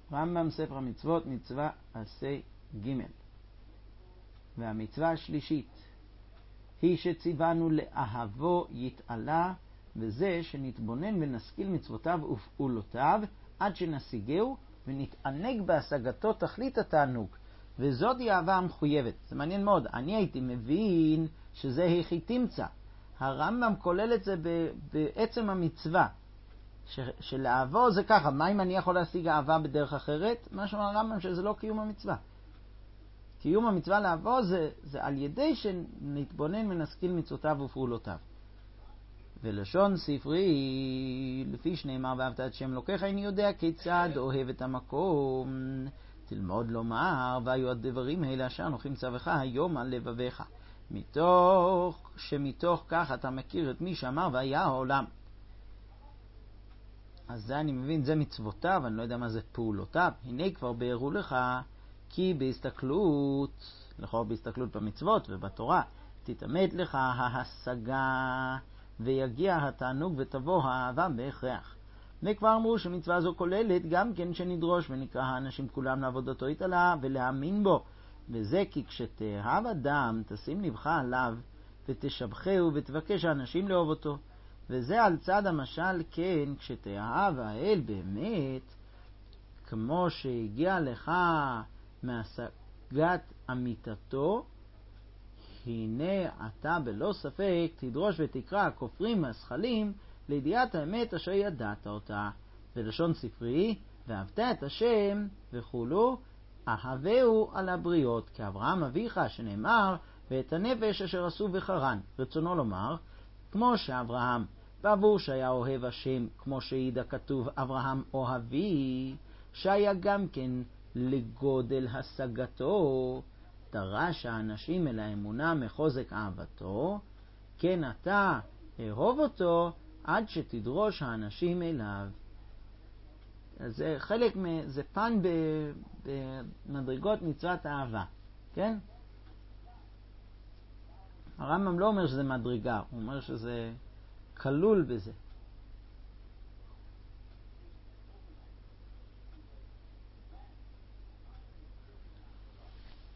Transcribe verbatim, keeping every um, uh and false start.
רמב"ם ספר המצוות מצווה עשה ג'. והמצווה השלישית היא שציוונו לאהבו יתעלה, וזה שנתבונן ונשכיל מצוותיו ופעולותיו עד שנשיגהו ונתענג בהשגתו תכלית התענוג, וזאת היא אהבה המחויבת. זה מעניין מאוד, אני הייתי מבין שזה הכי תמצא. הרמב"ם כולל את זה בעצם המצווה, ש- שלאהבו זה ככה. מה אם אני יכול להשיג אהבה בדרך אחרת? מה שאומר הרמב"ם שזה לא קיום המצווה. קיום המצווה לאהבו זה, זה על ידי שנתבונן ונשכיל מצוותיו ופעולותיו. ולשון ספרי, לפי שנאמר ואהבת את שם אלוקיך, אני יודע כיצד אוהב את המקום. תלמוד לומר, והיו הדברים האלה אשר אנוכי מצווך היום על לבביך, מתוך שמתוך כך אתה מכיר את מי שאמר והיה העולם. אז זה אני מבין, זה מצוותיו, אני לא יודע מה זה פעולותיו. הנה כבר ביארו לך, כי בהסתכלות, לכאורה בהסתכלות במצוות ובתורה, תתעמת לך ההשגה ויגיע התענוג ותבוא האהבה בהכרח. וכבר אמרו שמצווה זו כוללת גם כן שנדרוש ונקרא האנשים כולם לעבודתו יתעלה ולהאמין בו. וזה כי כשתאהב אדם תשים לבך עליו ותשבחהו ותבקש האנשים לאהוב אותו. וזה על צד המשל, כן, כשתאהב האל באמת, כמו שהגיע לך מהשגת אמיתתו, הנה אתה בלא ספק תדרוש ותקרא כופרים מהשכלים לידיעת האמת אשר ידעת אותה. ולשון ספרי, ואהבת את השם וכולו, אהבהו על הבריות, כאברהם אביך שנאמר, ואת הנפש אשר עשו בחרן. רצונו לומר, כמו שאברהם בעבור שהיה אוהב השם, כמו שהעיד הכתוב אברהם אוהבי, שהיה גם כן לגודל השגתו, דרש האנשים אל האמונה מחוזק אהבתו, כן אתה אהוב אותו עד שתדרוש האנשים אליו. זה חלק, זה פן במדרגות מצוות האהבה, כן? הרמב"ם לא אומר שזה מדרגה, הוא אומר שזה כלול בזה.